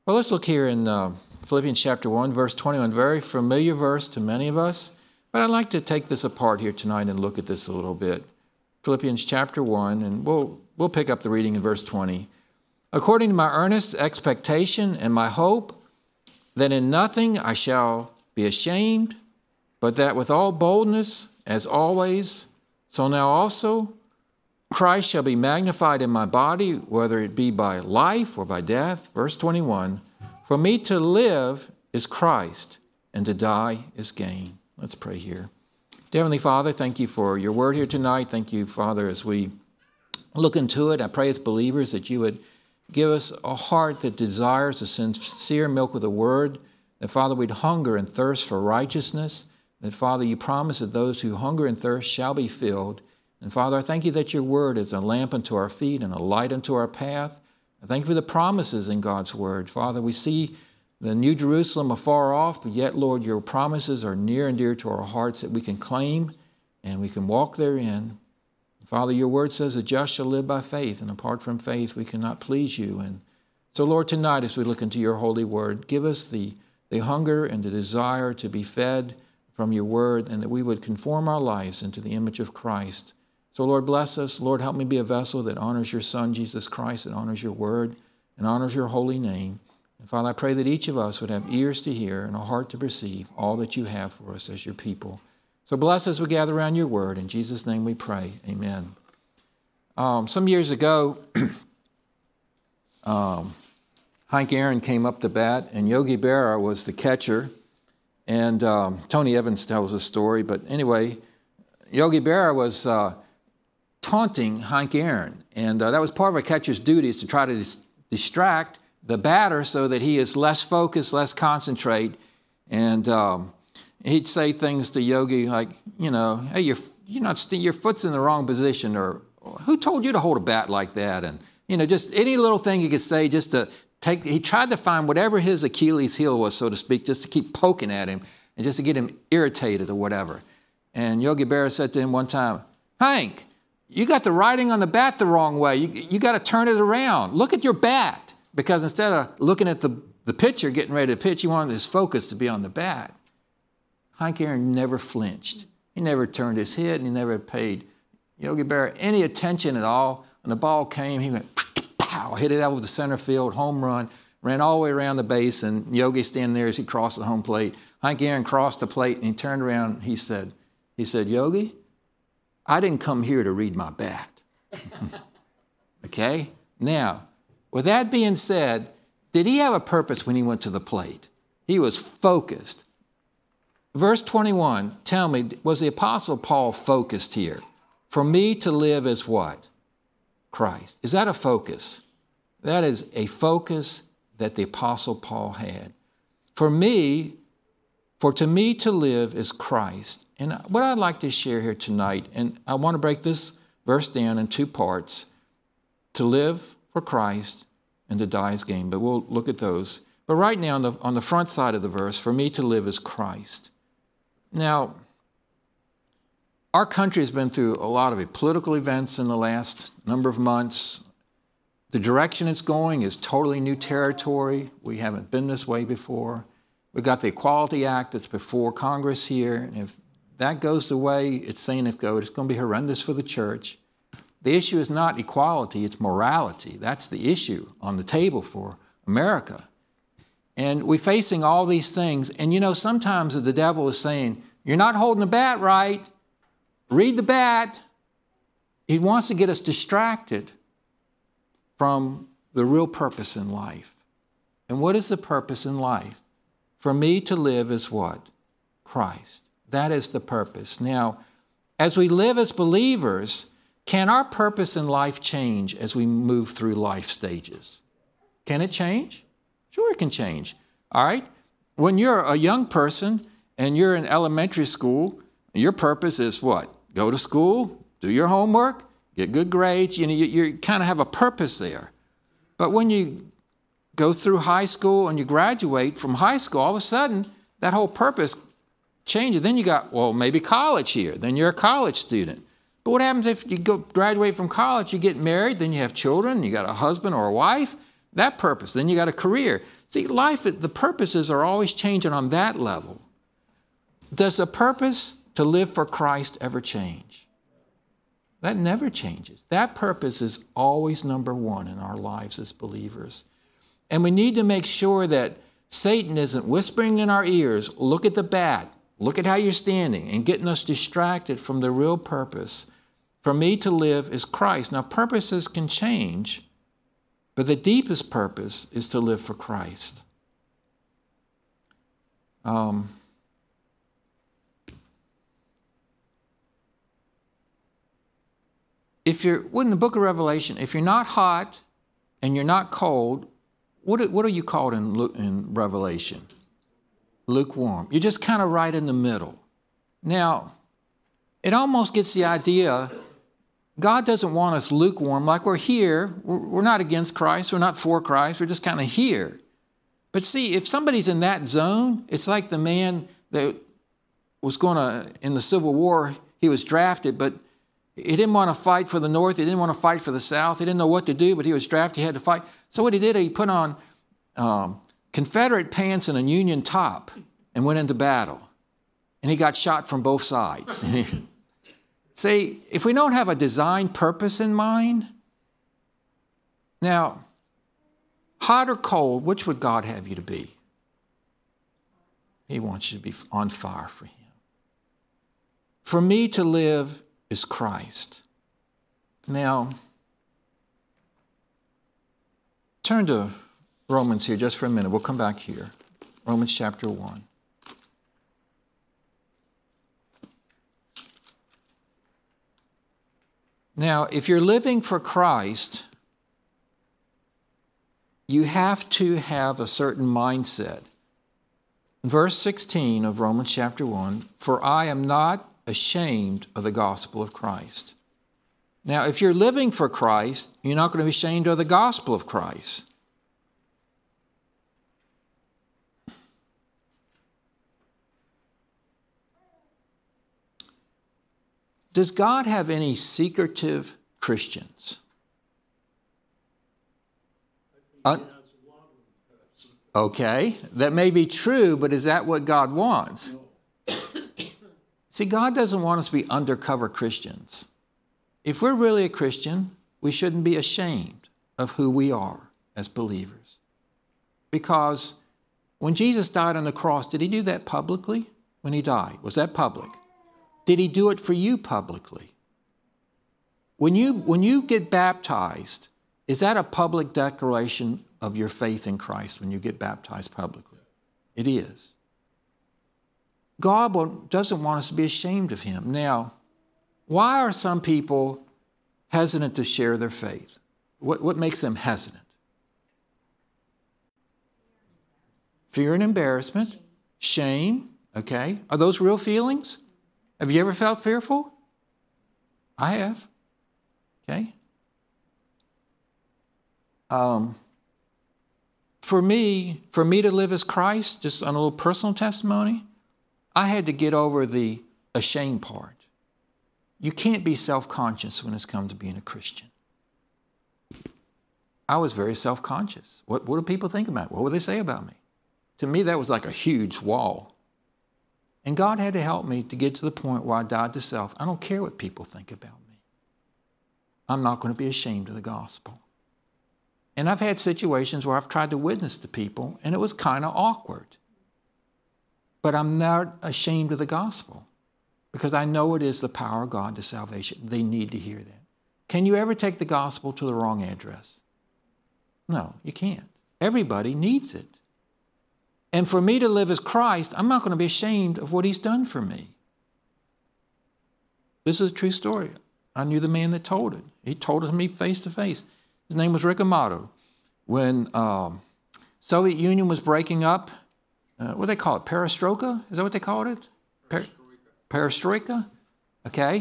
Well, let's look here in Philippians chapter 1, verse 21, very familiar verse to many of us, but I'd like to take this apart here tonight and look at this a little bit. Philippians chapter 1, and we'll pick up the reading in verse 20. According to my earnest expectation and my hope, that in nothing I shall be ashamed, but that with all boldness, as always, so now also Christ shall be magnified in my body, whether it be by life or by death. Verse 21, for me to live is Christ, and to die is gain. Let's pray here. Dear Heavenly Father, thank you for your word here tonight. Thank you, Father, as we look into it. I pray as believers that you would give us a heart that desires the sincere milk of the word, that, Father, we'd hunger and thirst for righteousness, that, Father, you promise that those who hunger and thirst shall be filled. And, Father, I thank you that your word is a lamp unto our feet and a light unto our path. I thank you for the promises in God's word. Father, we see the New Jerusalem afar off, but yet, Lord, your promises are near and dear to our hearts that we can claim and we can walk therein. Father, your word says the just shall live by faith, and apart from faith we cannot please you. And so, Lord, tonight as we look into your holy word, give us the hunger and the desire to be fed from your word, and that we would conform our lives into the image of Christ. So, Lord, bless us. Lord, help me be a vessel that honors your Son, Jesus Christ, that honors your word and honors your holy name. And Father, I pray that each of us would have ears to hear and a heart to perceive all that you have for us as your people. So bless us as we gather around your word. In Jesus' name we pray. Amen. Some years ago, Hank Aaron came up to bat, and Yogi Berra was the catcher. And Tony Evans tells a story. But anyway, Yogi Berra was taunting Hank Aaron. And that was part of a catcher's duty, is to try to distract the batter so that he is less focused, less concentrate. And he'd say things to Yogi like, hey, your foot's in the wrong position, or who told you to hold a bat like that? And, just any little thing he could say just to he tried to find whatever his Achilles heel was, so to speak, just to keep poking at him and just to get him irritated or whatever. And Yogi Berra said to him one time, Hank, you got the writing on the bat the wrong way. You got to turn it around. Look at your bat. Because instead of looking at the pitcher getting ready to pitch, he wanted his focus to be on the bat. Hank Aaron never flinched. He never turned his head, and he never paid Yogi Berra any attention at all. When the ball came, he went, pow, hit it out over the center field, home run, ran all the way around the base, and Yogi standing there as he crossed the home plate. Hank Aaron crossed the plate, and he turned around, and he said, Yogi, I didn't come here to read my bat. Okay? Now, with that being said, did he have a purpose when he went to the plate? He was focused. Verse 21, tell me, was the Apostle Paul focused here? For me to live is what? Christ. Is that a focus? That is a focus that the Apostle Paul had. For to me to live is Christ. And what I'd like to share here tonight, and I want to break this verse down in two parts. To live for Christ and to die is gain. But we'll look at those. But right now on the front side of the verse, for me to live is Christ. Now, our country has been through a lot of political events in the last number of months. The direction it's going is totally new territory. We haven't been this way before. We've got the Equality Act that's before Congress here. And if that goes the way it's saying it's going to be horrendous for the church. The issue is not equality, it's morality. That's the issue on the table for America. And we're facing all these things. And sometimes the devil is saying, you're not holding the bat right. Read the bat. He wants to get us distracted from the real purpose in life. And what is the purpose in life? For me to live is what? Christ. That is the purpose. Now, as we live as believers, can our purpose in life change as we move through life stages? Can it change? Sure, it can change. All right? When you're a young person and you're in elementary school, your purpose is what? Go to school, do your homework, get good grades. You kind of have a purpose there. But when you go through high school and you graduate from high school, all of a sudden, that whole purpose changes. Then you got, maybe college here. Then you're a college student. But what happens if you graduate from college, you get married, then you have children, you got a husband or a wife, That purpose. Then you got a career. See, life, the purposes are always changing on that level. Does the purpose to live for Christ ever change? That never changes. That purpose is always number one in our lives as believers. And we need to make sure that Satan isn't whispering in our ears, look at the bat, look at how you're standing, and getting us distracted from the real purpose. For me to live is Christ. Now, purposes can change, but the deepest purpose is to live for Christ. In the book of Revelation, if you're not hot and you're not cold, what are you called in Revelation? Lukewarm. You're just kind of right in the middle. Now, it almost gets the idea, God doesn't want us lukewarm, like we're here. We're not against Christ. We're not for Christ. We're just kind of here. But see, if somebody's in that zone, it's like the man that was in the Civil War, he was drafted, but he didn't want to fight for the North. He didn't want to fight for the South. He didn't know what to do, but he was drafted. He had to fight. So what he did, he put on Confederate pants and a Union top and went into battle. And he got shot from both sides. See, if we don't have a design purpose in mind, now, hot or cold, which would God have you to be? He wants you to be on fire for him. For me to live is Christ. Now, turn to Romans here just for a minute. We'll come back here. Romans chapter 1. Now, if you're living for Christ, you have to have a certain mindset. Verse 16 of Romans chapter 1, for I am not ashamed of the gospel of Christ. Now, if you're living for Christ, you're not going to be ashamed of the gospel of Christ. Does God have any secretive Christians? Okay, that may be true, but is that what God wants? See, God doesn't want us to be undercover Christians. If we're really a Christian, we shouldn't be ashamed of who we are as believers. Because when Jesus died on the cross, did he do that publicly when he died? Was that public? Did he do it for you publicly? When you get baptized, is that a public declaration of your faith in Christ when you get baptized publicly? It is. God doesn't want us to be ashamed of him. Now, why are some people hesitant to share their faith? What makes them hesitant? Fear and embarrassment, shame, okay? Are those real feelings? Have you ever felt fearful? I have, okay? For me to live as Christ, just on a little personal testimony, I had to get over the ashamed part. You can't be self-conscious when it's come to being a Christian. I was very self-conscious. What do people think about me? What would they say about me? To me, that was like a huge wall. And God had to help me to get to the point where I died to self. I don't care what people think about me. I'm not going to be ashamed of the gospel. And I've had situations where I've tried to witness to people, and it was kind of awkward. But I'm not ashamed of the gospel because I know it is the power of God to salvation. They need to hear that. Can you ever take the gospel to the wrong address? No, you can't. Everybody needs it. And for me to live as Christ, I'm not going to be ashamed of what he's done for me. This is a true story. I knew the man that told it. He told it to me face to face. His name was Rick Amato. When Soviet Union was breaking up, what do they call it? Perestroika? Is that what they called it? Perestroika? Okay.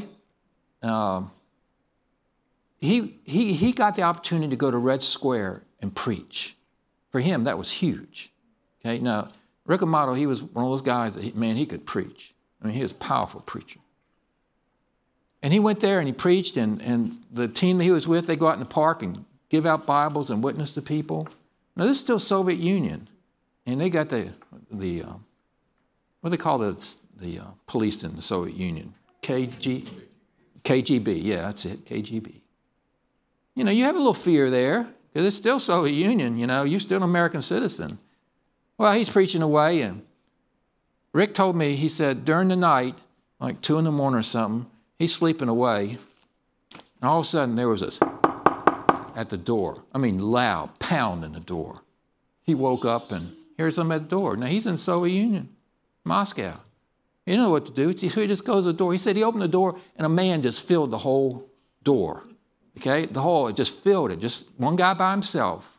He got the opportunity to go to Red Square and preach. For him, that was huge. Okay. Now, Rick Amato, he was one of those guys that, he could preach. I mean, he was a powerful preacher. And he went there and he preached, and the team that he was with, they go out in the park and give out Bibles and witness to people. Now, this is still Soviet Union. And they got the what do they call the police in the Soviet Union? KGB, yeah, that's it, KGB. You know, you have a little fear there, because it's still Soviet Union, you know, you're still an American citizen. Well, he's preaching away, and Rick told me, he said, during the night, like 2 a.m. or something, he's sleeping away, and all of a sudden there was this at the door. I mean, loud, pounding the door. He woke up and here's him at the door. Now, he's in Soviet Union, Moscow. He didn't know what to do. He just goes to the door. He said he opened the door, and a man just filled the whole door. Okay? The whole, it just filled it. Just one guy by himself.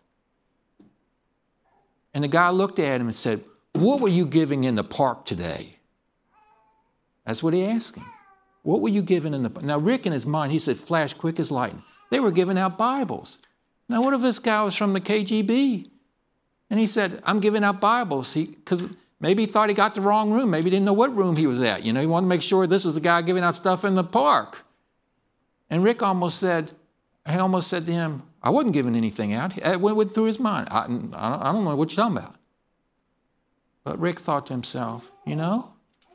And the guy looked at him and said, what were you giving in the park today? That's what he asked him. What were you giving in the park? Now, Rick in his mind, he said, flash quick as lightning. They were giving out Bibles. Now, what if this guy was from the KGB? And he said, I'm giving out Bibles. Because maybe he thought he got the wrong room. Maybe he didn't know what room he was at. You know, he wanted to make sure this was the guy giving out stuff in the park. And Rick almost said to him, I wasn't giving anything out. It went through his mind. I don't know what you're talking about. But Rick thought to himself, you know,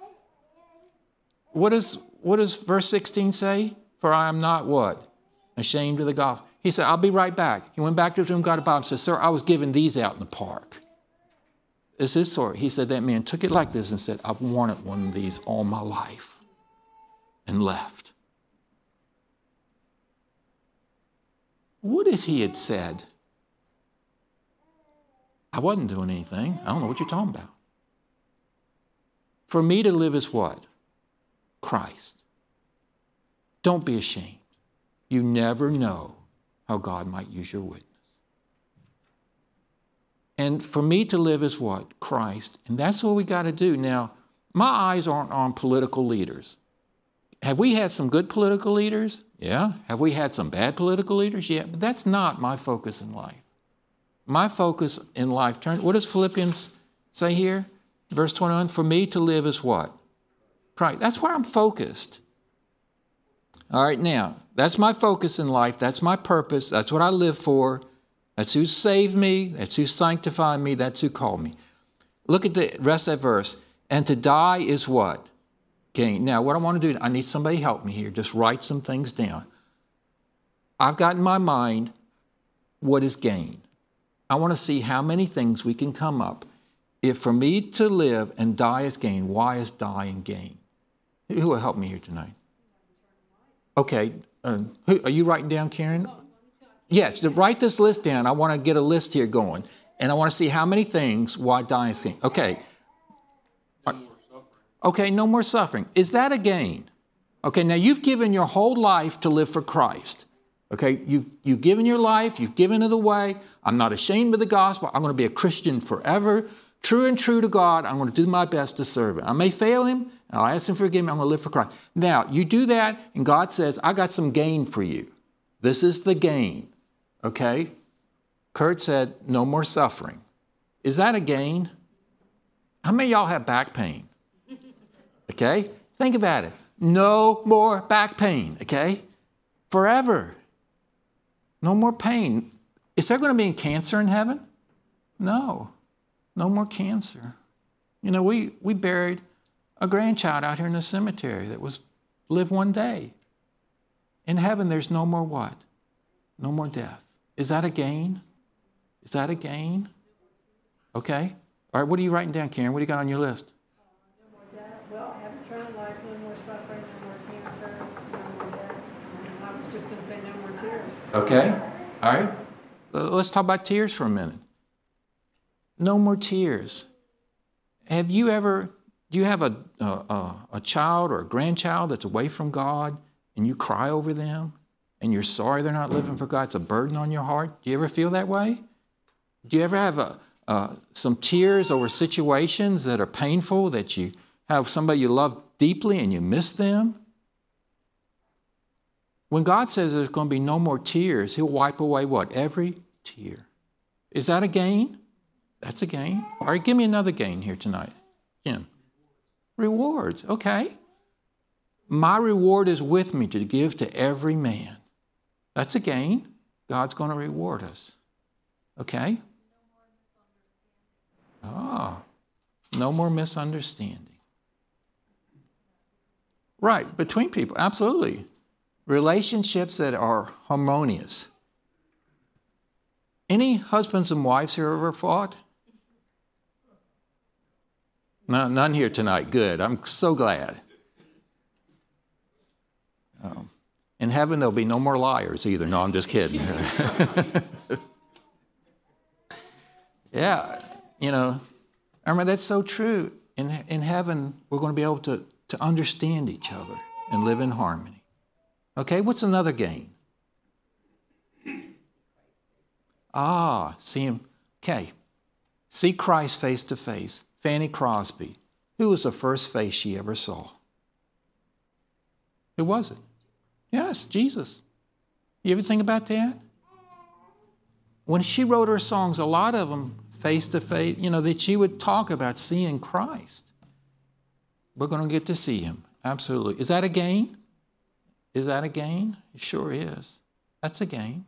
what does verse 16 say? For I am not what? Ashamed of the gospel. He said, I'll be right back. He went back to his room, got a Bible, and said, sir, I was giving these out in the park. It's his story. He said, that man took it like this and said, I've wanted one of these all my life, and left. What if he had said, I wasn't doing anything. I don't know what you're talking about. For me to live is what? Christ. Don't be ashamed. You never know how God might use your witness. And for me to live is what? Christ. And that's what we got to do. Now, my eyes aren't on political leaders. Have we had some good political leaders? Yeah. Have we had some bad political leaders? Yeah. But that's not my focus in life. My focus in life, what does Philippians say here? Verse 21, for me to live is what? Christ. That's where I'm focused. All right, now, that's my focus in life. That's my purpose. That's what I live for. That's who saved me. That's who sanctified me. That's who called me. Look at the rest of that verse. And to die is what? Gain. Now, what I want to do, I need somebody to help me here. Just write some things down. I've got in my mind what is gain. I want to see how many things we can come up. If for me to live and die is gain, why is dying gain? Who will help me here tonight? Okay. Are you writing down, Karen? Yes, write this list down. I want to get a list here going. And I want to see how many things why dying is gain. Okay. Okay, no more suffering. Is that a gain? Okay, now you've given your whole life to live for Christ. Okay, you've given your life. You've given it away. I'm not ashamed of the gospel. I'm going to be a Christian forever. True and true to God. I'm going to do my best to serve Him. I may fail Him. I'll ask Him to forgive me. I'm going to live for Christ. Now, you do that, and God says, I got some gain for you. This is the gain. Okay? Kurt said, no more suffering. Is that a gain? How many of y'all have back pain? Okay? Think about it. No more back pain. Okay? Forever. No more pain. Is there going to be cancer in heaven? No. No more cancer. You know, we buried a grandchild out here in the cemetery that lived one day. In heaven, there's no more what? No more death. Is that a gain? Is that a gain? Okay. All right, what are you writing down, Karen? What do you got on your list? No more death. Well, I have eternal life, no more suffering, no more cancer, no more death. I was just going to say no more tears. Okay. All right. Let's talk about tears for a minute. No more tears. Do you have a child or a grandchild that's away from God and you cry over them and you're sorry they're not living for God? It's a burden on your heart. Do you ever feel that way? Do you ever have some tears over situations that are painful, that you have somebody you love deeply and you miss them? When God says there's going to be no more tears, He'll wipe away what? Every tear. Is that a gain? That's a gain. All right, give me another gain here tonight. Jim. Rewards. Okay. My reward is with me to give to every man. That's a gain. God's going to reward us. Okay? no more misunderstanding. Right, between people, absolutely. Relationships that are harmonious. Any husbands and wives here ever fought? No, none here tonight. Good. I'm so glad. In heaven, there'll be no more liars either. No, I'm just kidding. Yeah, I mean, that's so true. In heaven, we're going to be able to understand each other and live in harmony. Okay, what's another gain? See him. Okay, see Christ face to face. Fanny Crosby. Who was the first face she ever saw? Who was it? Yes, Jesus. You ever think about that? When she wrote her songs, a lot of them face to face, that she would talk about seeing Christ. We're going to get to see him. Absolutely. Is that a gain? Is that a gain? It sure is. That's a gain.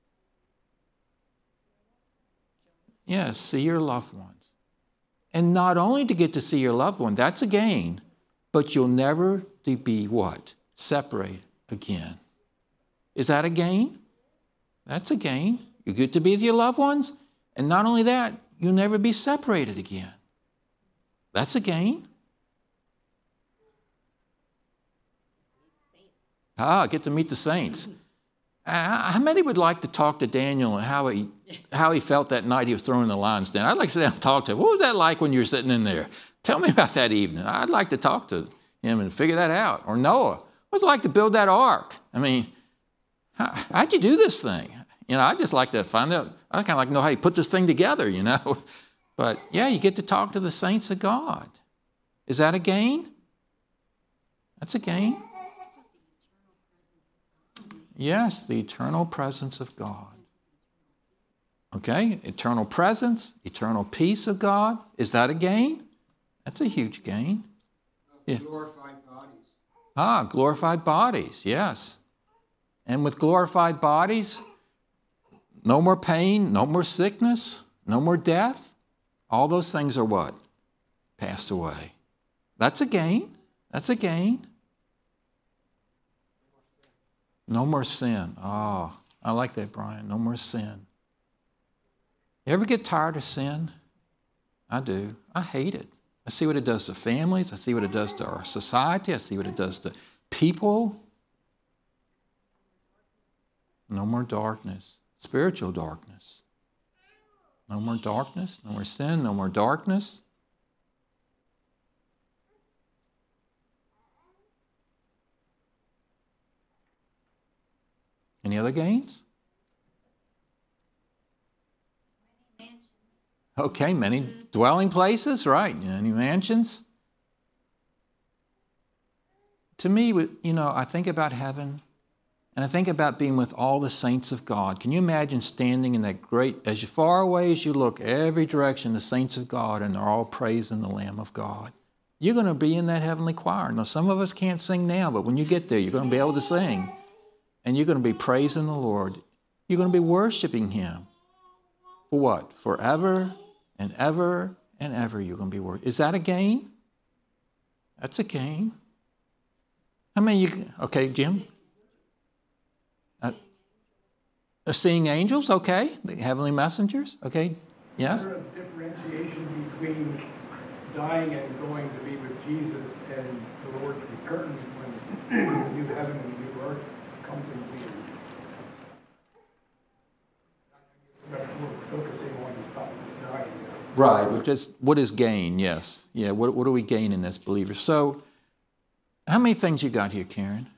Yes, see your loved ones. And not only to get to see your loved one, that's a gain, but you'll never be what? Separated again. Is that a gain? That's a gain. You get to be with your loved ones, and not only that, you'll never be separated again. That's a gain. Get to meet the saints. How many would like to talk to Daniel and how he felt that night he was throwing the lions down? I'd like to sit down and talk to him. What was that like when you were sitting in there? Tell me about that evening. I'd like to talk to him and figure that out. Or Noah. What's it like to build that ark? I mean, how'd you do this thing? I'd just like to find out. I kind of like to know how you put this thing together, But yeah, you get to talk to the saints of God. Is that a gain? That's a gain. Yes, the eternal presence of God. Okay, eternal presence, eternal peace of God. Is that a gain? That's a huge gain. Yeah. Glorified bodies. Glorified bodies, yes. And with glorified bodies, no more pain, no more sickness, no more death. All those things are what? Passed away. That's a gain. That's a gain. No more sin. I like that, Brian. No more sin. You ever get tired of sin? I do. I hate it. I see what it does to families. I see what it does to our society. I see what it does to people. No more darkness. Spiritual darkness. No more darkness. No more sin. No more darkness. Any other gains? Okay, many dwelling places, right? Any mansions? To me, I think about heaven, and I think about being with all the saints of God. Can you imagine standing in that great, as far away as you look, every direction, the saints of God, and they're all praising the Lamb of God? You're going to be in that heavenly choir. Now, some of us can't sing now, but when you get there, you're going to be able to sing. And you're going to be praising the Lord. You're going to be worshiping him. For what? Forever and ever and ever you're going to be worshiping. Is that a gain? That's a gain. How many okay, Jim? Seeing angels, okay. The heavenly messengers, okay. Yes? Is there a differentiation between dying and going to be with Jesus and the Lord's return when the new heaven and the new earth comes into being? We're focusing on dying. Right, but just what is gain? Yes. Yeah, what do we gain in this, believers? So, how many things you got here, Karen?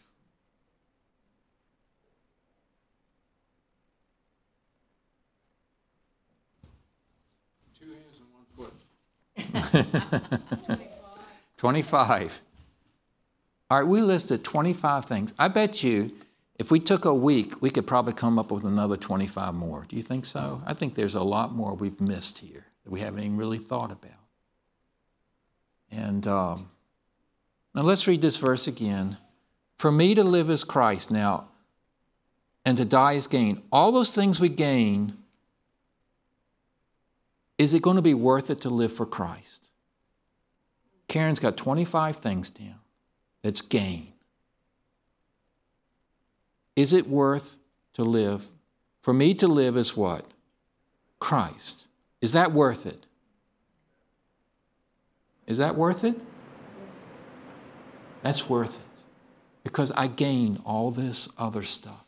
Two hands and 1 foot. 25. All right, we listed 25 things. I bet you if we took a week, we could probably come up with another 25 more. Do you think so? I think there's a lot more we've missed here that we haven't even really thought about. And now let's read this verse again. For me to live is Christ now, and to die is gain. All those things we gain, is it going to be worth it to live for Christ? Karen's got 25 things down. That's gain. Is it worth to live? For me to live is what? Christ. Is that worth it? Is that worth it? That's worth it. Because I gain all this other stuff.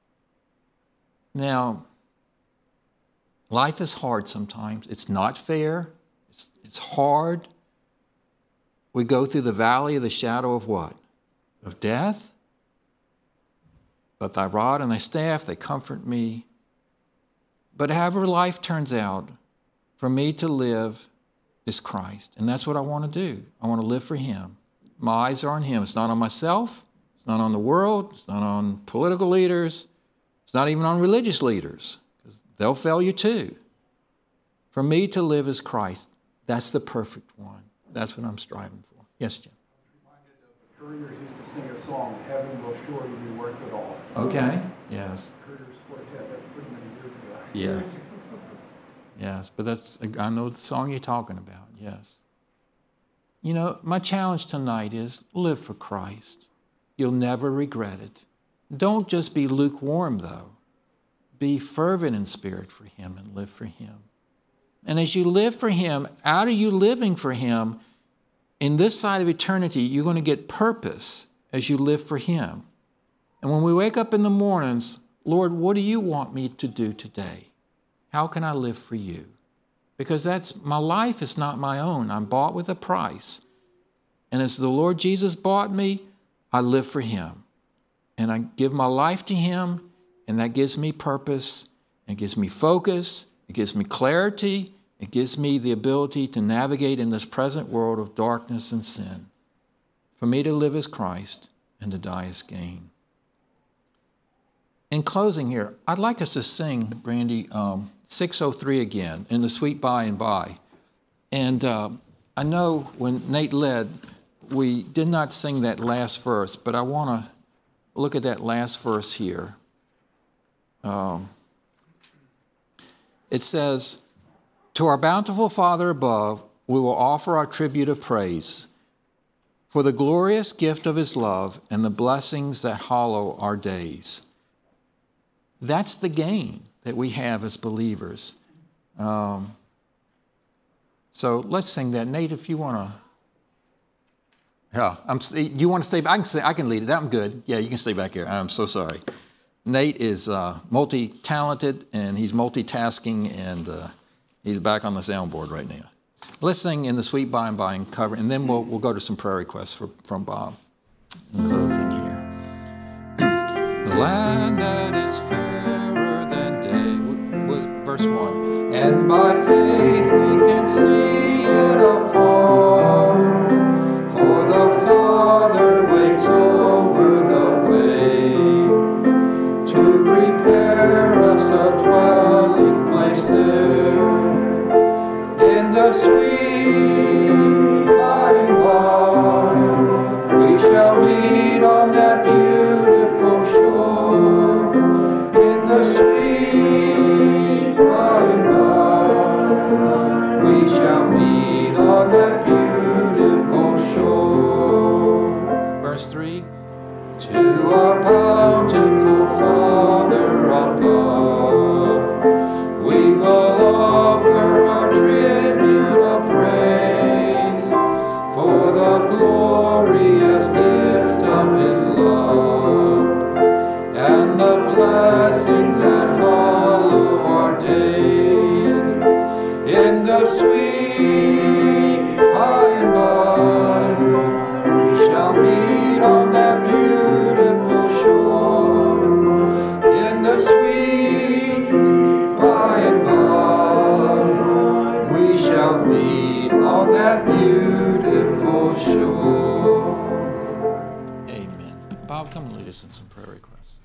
Now, life is hard sometimes. It's not fair. It's hard. We go through the valley of the shadow of what? Of death. But thy rod and thy staff, they comfort me. But however life turns out, for me to live is Christ. And that's what I want to do. I want to live for him. My eyes are on him. It's not on myself. It's not on the world. It's not on political leaders. It's not even on religious leaders, because they'll fail you too. For me to live is Christ. That's the perfect one. That's what I'm striving for. Yes, Jim? I'm reminded of the Couriers used to sing a song, Heaven Will Surely Be Worth It All. Okay, yes. Couriers Quartet, that's pretty many years ago. Yes. Yes, but I know the song you're talking about, yes. You know, my challenge tonight is live for Christ. You'll never regret it. Don't just be lukewarm, though. Be fervent in spirit for him and live for him. And as you live for him, out of you living for him, in this side of eternity, you're going to get purpose as you live for him. And when we wake up in the mornings, Lord, what do you want me to do today? How can I live for you? Because my life is not my own. I'm bought with a price. And as the Lord Jesus bought me, I live for him. And I give my life to him, and that gives me purpose, it gives me focus, it gives me clarity, it gives me the ability to navigate in this present world of darkness and sin. For me to live is Christ, and to die is gain. In closing here, I'd like us to sing, Brandy, 603 again, in the Sweet By and By. And I know when Nate led, we did not sing that last verse, but I want to look at that last verse here. It says, to our bountiful Father above, we will offer our tribute of praise for the glorious gift of his love and the blessings that hallow our days. That's the gain that we have as believers. So let's sing that. Nate, if you want to. Yeah, you want to stay? I can lead it. I'm good. Yeah, you can stay back here. I'm so sorry. Nate is multi-talented, and he's multitasking, and he's back on the soundboard right now. Let's sing in the Sweet By and By and cover, and then we'll go to some prayer requests from Bob. In closing here. The land that is fairer than day, was verse 1. And by faith we can see it afar. For the Father waits over the way to prepare us a dwelling place there. In the sweet by and by, we shall meet on that beautiful shore. In the sweet by and by, we shall meet on that beautiful shore. Verse 3. To our bountiful Father above, we will offer our tribute of praise for the glorious gift of his love and the blessings that hallow our days. In the sweet by and by, we shall meet on that beautiful shore. In the sweet by and by, we shall meet on that beautiful shore. Amen. Bob, come and lead us in some prayer requests.